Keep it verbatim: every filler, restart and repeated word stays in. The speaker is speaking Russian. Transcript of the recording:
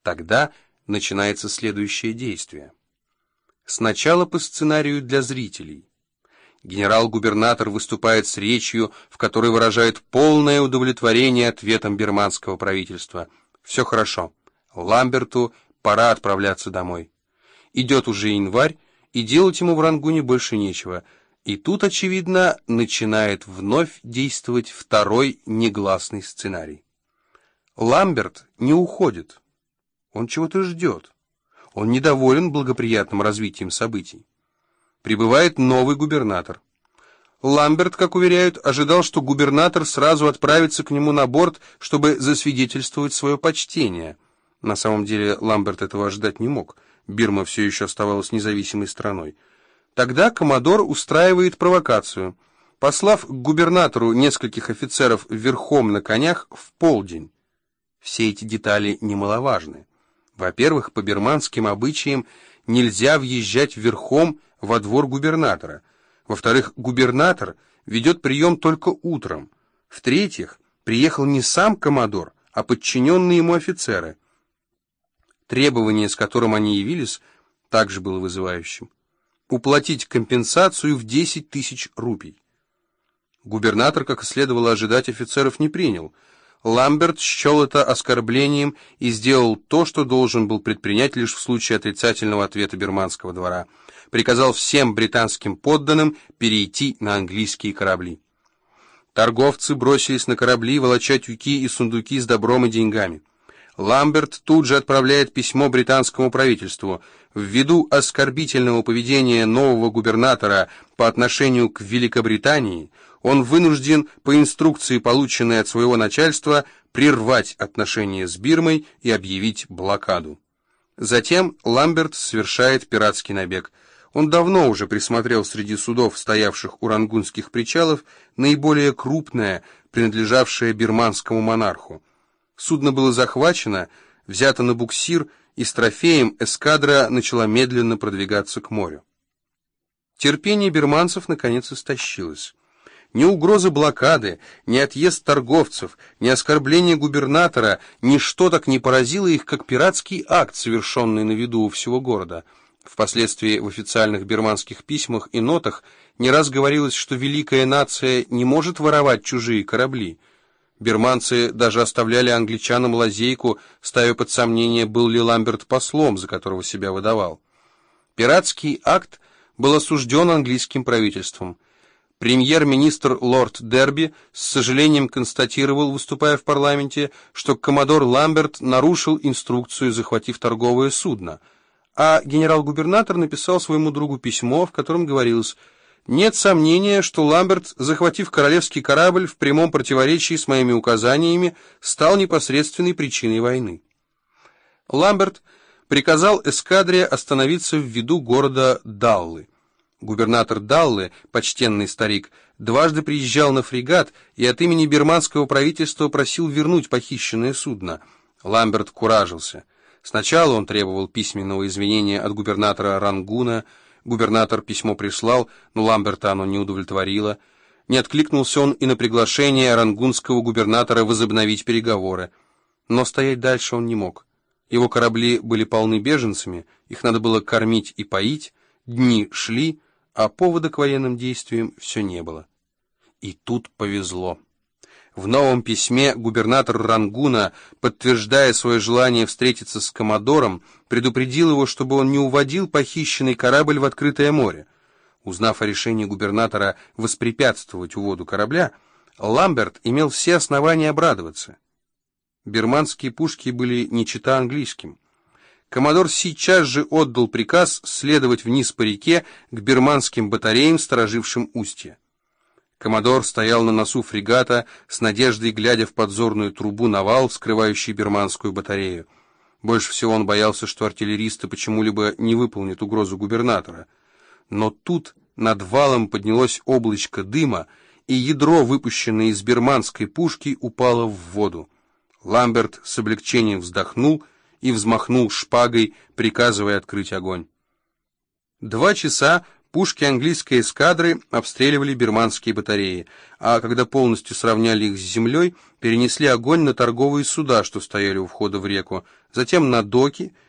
Тогда начинается следующее действие. Сначала по сценарию для зрителей. Генерал-губернатор выступает с речью, в которой выражает полное удовлетворение ответом бирманского правительства. Все хорошо. Ламберту пора отправляться домой. Идет уже январь, и делать ему в Рангуне больше нечего. И тут, очевидно, начинает вновь действовать второй негласный сценарий. Ламберт не уходит. Он чего-то ждет. Он недоволен благоприятным развитием событий. Прибывает новый губернатор. Ламберт, как уверяют, ожидал, что губернатор сразу отправится к нему на борт, чтобы засвидетельствовать свое почтение. На самом деле Ламберт этого ожидать не мог. Бирма все еще оставалась независимой страной. Тогда коммодор устраивает провокацию, послав к губернатору нескольких офицеров верхом на конях в полдень. Все эти детали немаловажны. Во-первых, по бирманским обычаям нельзя въезжать верхом во двор губернатора. Во-вторых, губернатор ведет прием только утром. В-третьих, приехал не сам коммодор, а подчиненные ему офицеры. Требование, с которым они явились, также было вызывающим. Уплатить компенсацию в десять тысяч рупий. Губернатор, как и следовало ожидать, офицеров не принял. Ламберт счел это оскорблением и сделал то, что должен был предпринять лишь в случае отрицательного ответа бирманского двора. Приказал всем британским подданным перейти на английские корабли. Торговцы бросились на корабли, волоча тюки и сундуки с добром и деньгами. Ламберт тут же отправляет письмо британскому правительству. Ввиду оскорбительного поведения нового губернатора по отношению к Великобритании, он вынужден, по инструкции, полученной от своего начальства, прервать отношения с Бирмой и объявить блокаду. Затем Ламберт совершает пиратский набег. Он давно уже присмотрел среди судов, стоявших у рангунских причалов, наиболее крупное, принадлежавшее бирманскому монарху. Судно было захвачено, взято на буксир, и с трофеем эскадра начала медленно продвигаться к морю. Терпение бирманцев наконец истощилось. Ни угрозы блокады, ни отъезд торговцев, ни оскорбление губернатора, ничто так не поразило их, как пиратский акт, совершенный на виду у всего города. Впоследствии в официальных бирманских письмах и нотах не раз говорилось, что великая нация не может воровать чужие корабли. Бирманцы даже оставляли англичанам лазейку, ставя под сомнение, был ли Ламберт послом, за которого себя выдавал. Пиратский акт был осужден английским правительством. Премьер-министр лорд Дерби с сожалением констатировал, выступая в парламенте, что коммодор Ламберт нарушил инструкцию, захватив торговое судно, а генерал-губернатор написал своему другу письмо, в котором говорилось: «Нет сомнения, что Ламберт, захватив королевский корабль в прямом противоречии с моими указаниями, стал непосредственной причиной войны». Ламберт приказал эскадре остановиться в виду города Даллы. Губернатор Даллы, почтенный старик, дважды приезжал на фрегат и от имени бирманского правительства просил вернуть похищенное судно. Ламберт куражился. Сначала он требовал письменного извинения от губернатора Рангуна. Губернатор письмо прислал, но Ламберта оно не удовлетворило. Не откликнулся он и на приглашение рангунского губернатора возобновить переговоры. Но стоять дальше он не мог. Его корабли были полны беженцами, их надо было кормить и поить, дни шли, а повода к военным действиям все не было. И тут повезло. В новом письме губернатор Рангуна, подтверждая свое желание встретиться с коммодором, предупредил его, чтобы он не уводил похищенный корабль в открытое море. Узнав о решении губернатора воспрепятствовать уводу корабля, Ламберт имел все основания обрадоваться. Бирманские пушки были не чета английским. Коммодор сейчас же отдал приказ следовать вниз по реке к бирманским батареям, сторожившим устье. Коммодор стоял на носу фрегата, с надеждой глядя в подзорную трубу на вал, скрывающий бирманскую батарею. Больше всего он боялся, что артиллеристы почему-либо не выполнят угрозу губернатора. Но тут над валом поднялось облачко дыма, и ядро, выпущенное из бирманской пушки, упало в воду. Ламберт с облегчением вздохнул и взмахнул шпагой, приказывая открыть огонь. Два часа Пушки английской эскадры обстреливали бирманские батареи, а когда полностью сравняли их с землей, перенесли огонь на торговые суда, что стояли у входа в реку, затем на доки